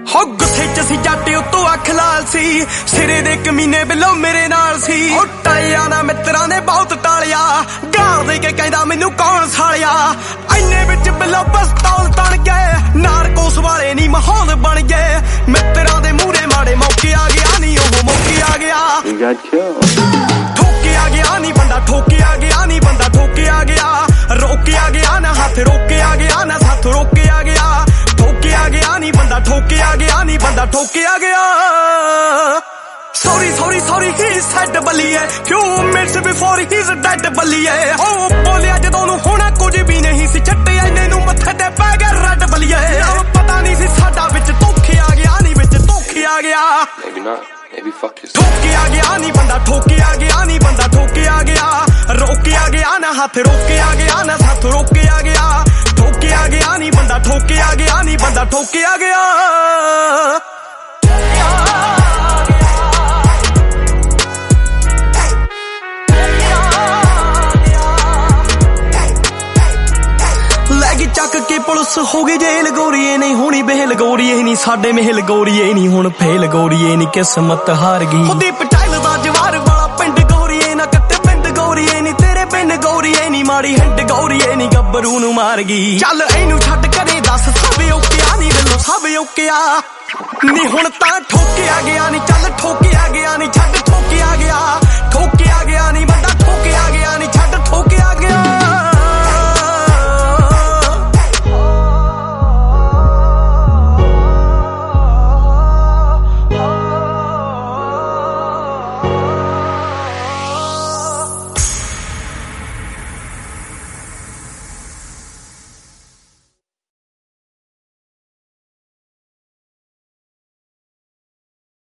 ਹੋ ਗੁੱਸੇ ਚ ਸੀ ਜੱਟ ਉਤੋਂ ਅੱਖ ਲਾਲ ਸੀ ਸਿਰੇ ਦੇ ਕਮੀਨੇ ਬਿੱਲੋ ਮੇਰੇ ਨਾਲ ਸੀ ਉਹ ਟਾਇਆ ਨਾ ਮਿੱਤਰਾਂ ਨੇ ਬਹੁਤ ਟਾਲਿਆ ਗਾਲ ਦੇ ਕੇ ਕਹਿੰਦਾ ਮੈਨੂੰ ਕੌਣ ਸਾਲਿਆ ਇੰਨੇ ਵਿੱਚ ਬਿੱਲੋ ਪਿਸਤੌਲ ਤਣ ਗਏ ਨਾਰਕੋਸ ਵਾਲੇ ਨਹੀਂ ਮਾਹੌਲ ਬਣ ਗਏ ਮਿੱਤਰਾਂ ਦੇ ਮੂਹਰੇ ਮਾੜੇ ਮੌਕੇ ਆ ਗਿਆ ਨਹੀਂ ਉਹ ਮੌਕੇ ਆ ਗਿਆ ਠੋਕੇ ਆ ਗਿਆ ਨਹੀਂ ਬੰਦਾ ਠੋਕੇ ਆ ਗਿਆ ਨਹੀਂ ਬੰਦਾ ਠੋਕੇ ਆ ਗਿਆ ਰੋਕੇ ਆ ਗਿਆ ਨਾ ਹੱਥ ਰੋਕੇ ਆ ਗਿਆ ਨਾ ਹੱਥ ਰੋਕੇ ਆ ਗਿਆ ਠੋਕੇ ਆ ਗਿਆ ਨਹੀਂ ਬੰਦਾ ਠੋਕੇ ਆ ਗਿਆ ਨਹੀਂ ਬੰਦਾ ਠੋਕੇ ਆ ਗਿਆ sorry he said Baliye few minutes before he's dead ਬੱਲੀਏ ਉਹ ਬੋਲਿਆ ਜਦੋਂ ਨੂੰ ਹੋਣਾ ਕੁਝ ਵੀ ਨਹੀਂ ਸੀ ਛੱਟੇ ਇੰਨੇ ਨੂੰ ਮੱਥੇ ਤੇ ਪੈ ਗਿਆ ਰੱਡ ਬੱਲੀਏ ਪਤਾ ਨਹੀਂ ਸੀ ਸਾਡਾ ਵਿੱਚ ਧੋਖੇ ਆ ਗਿਆ ਨਹੀਂ ਵਿੱਚ ਧੋਖੇ ਆ ਗਿਆ Maybe fuck yourself. ਠੋਕੇ ਆ ਗਿਆ ਨਹੀਂ ਬੰਦਾ ਠੋਕੇ ਆ ਗਿਆ ਨਹੀਂ ਬੰਦਾ ਠੋਕੇ ਆ ਗਿਆ ਰੋਕੇ ਆ ਗਿਆ ਨਾ ਹੱਥ ਰੋਕੇ ਆ ਗਿਆ ਨਾ ਹੱਥ ਰੋਕੇ ਆ ਗਿਆ ਠੋਕੇ ਆ ਗਿਆ ਨਹੀਂ ਬੰਦਾ ਠੋਕੇ ਆ ਗਿਆ ਨਹੀਂ ਬੰਦਾ ਠੋਕੇ ਆ ਗਿਆ ਚੱਕ ਕੇ ਪੁਲਿਸ ਹੋ ਗਈ ਜੇਲ ਗੋਰੀਏ ਨਹੀਂ ਹੋਣੀ ਬਹਿਲ ਗੋਰੀਏ ਨਹੀਂ ਸਾਡੇ ਮਹਿਲ ਗੋਰੀਏ ਨਹੀਂ ਹੁਣ ਫੇਲ ਗੋਰੀਏ ਨਹੀਂ ਕਿਸਮਤ ਹਾਰ ਗਈ ਉਹਦੀ ਪਟਾਇਲ ਦਾ ਜਵਾਰ ਵਾਲਾ ਪਿੰਡ ਗੋਰੀਏ ਨਾ ਕੱਟੇ ਪਿੰਡ ਗੋਰੀਏ ਨਹੀਂ ਤੇਰੇ ਪਿੰਡ ਗੋਰੀਏ ਨਹੀਂ ਮਾੜੀ ਹਿੰਡ ਗੋਰੀਏ ਨਹੀਂ ਗੱਭਰੂ ਨੂੰ ਮਾਰ ਗਈ ਚੱਲ ਇਹਨੂੰ ਛੱਡ ਕਰੇ ਦੱਸ ਸਭ ਓਕਿਆ ਨਹੀਂ ਵੱਲੋਂ ਸਭ ਓਕਿਆ ਨਹੀਂ ਹੁਣ ਤਾਂ